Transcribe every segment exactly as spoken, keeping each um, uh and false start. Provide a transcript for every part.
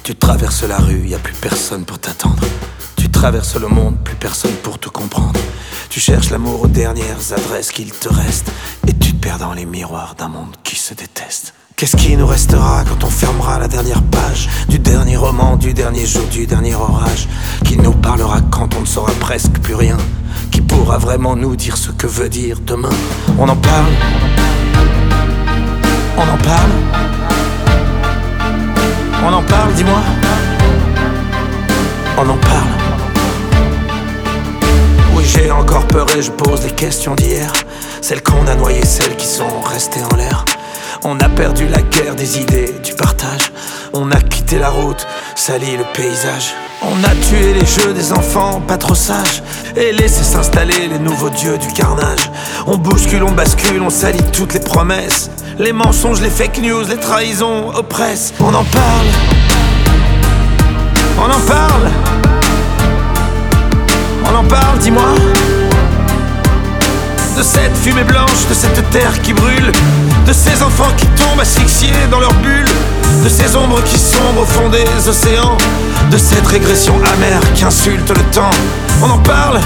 Tu traverses la rue, y a plus personne pour t'attendre. Tu traverses le monde, plus personne pour te comprendre. Tu cherches l'amour aux dernières adresses qu'il te reste, et tu te perds dans les miroirs d'un monde qui se déteste. Qu'est-ce qui nous restera quand on fermera la dernière page du dernier roman, du dernier jour, du dernier orage? Qui nous parlera quand on ne saura presque plus rien? Qui pourra vraiment nous dire ce que veut dire demain? On en parle? On en parle? On en parle, dis-moi. On en parle. Oui, j'ai encore peur et je pose des questions d'hier, celles qu'on a noyées, celles qui sont restées en l'air. On a perdu la guerre des idées, du partage. On a quitté la route, sali le paysage. On a tué les jeux des enfants pas trop sages et laissé s'installer les nouveaux dieux du carnage. On bouscule, on bascule, on salit toutes les promesses, les mensonges, les fake news, les trahisons oppressent. On en parle. On en parle. On en parle, dis-moi. De cette fumée blanche, de cette terre qui brûle, de ces enfants qui tombent asphyxiés dans leur bulle, de ces ombres qui sombrent au fond des océans, de cette régression amère qui insulte le temps. On en parle.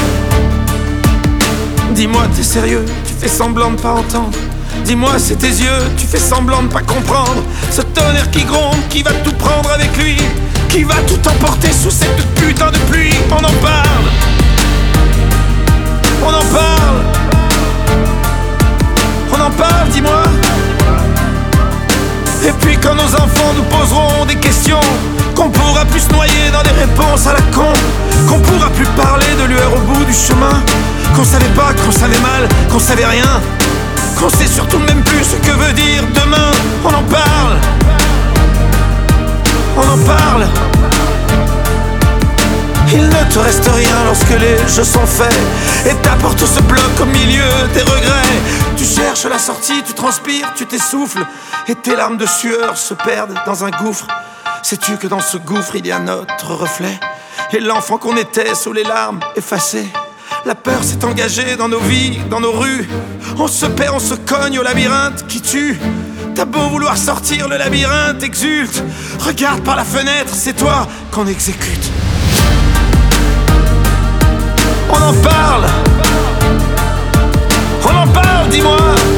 Dis-moi, t'es sérieux? Tu fais semblant de pas entendre. Dis-moi, c'est tes yeux, tu fais semblant de pas comprendre. Ce tonnerre qui gronde, qui va tout prendre avec lui, qui va tout emporter sous cette putain de pluie. On en parle. On en parle. On en parle, dis-moi. Et puis quand nos enfants nous poseront des questions, qu'on pourra plus se noyer dans des réponses à la con, qu'on pourra plus parler de lueur au bout du chemin, qu'on savait pas, qu'on savait mal, qu'on savait rien, qu'on sait surtout même plus ce que veut dire demain. On en parle. On en parle. Il ne te reste rien lorsque les jeux sont faits et ta porte se bloque au milieu des regrets. Tu cherches la sortie, tu transpires, tu t'essouffles et tes larmes de sueur se perdent dans un gouffre. Sais-tu que dans ce gouffre il y a notre reflet et l'enfant qu'on était sous les larmes effacées? La peur s'est engagée dans nos vies, dans nos rues. On se perd, on se cogne au labyrinthe qui tue. T'as beau vouloir sortir, le labyrinthe exulte. Regarde par la fenêtre, c'est toi qu'on exécute. On en parle. On en parle, dis-moi.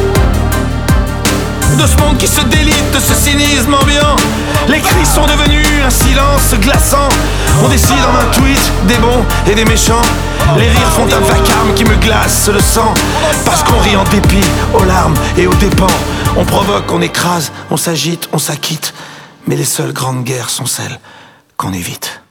De ce monde qui se délite, de ce cynisme ambiant. Les cris sont devenus un silence glaçant. On décide en un tweet des bons et des méchants. Les rires font un vacarme qui me glace le sang. Parce qu'on rit en dépit, aux larmes et aux dépens. On provoque, on écrase, on s'agite, on s'acquitte. Mais les seules grandes guerres sont celles qu'on évite.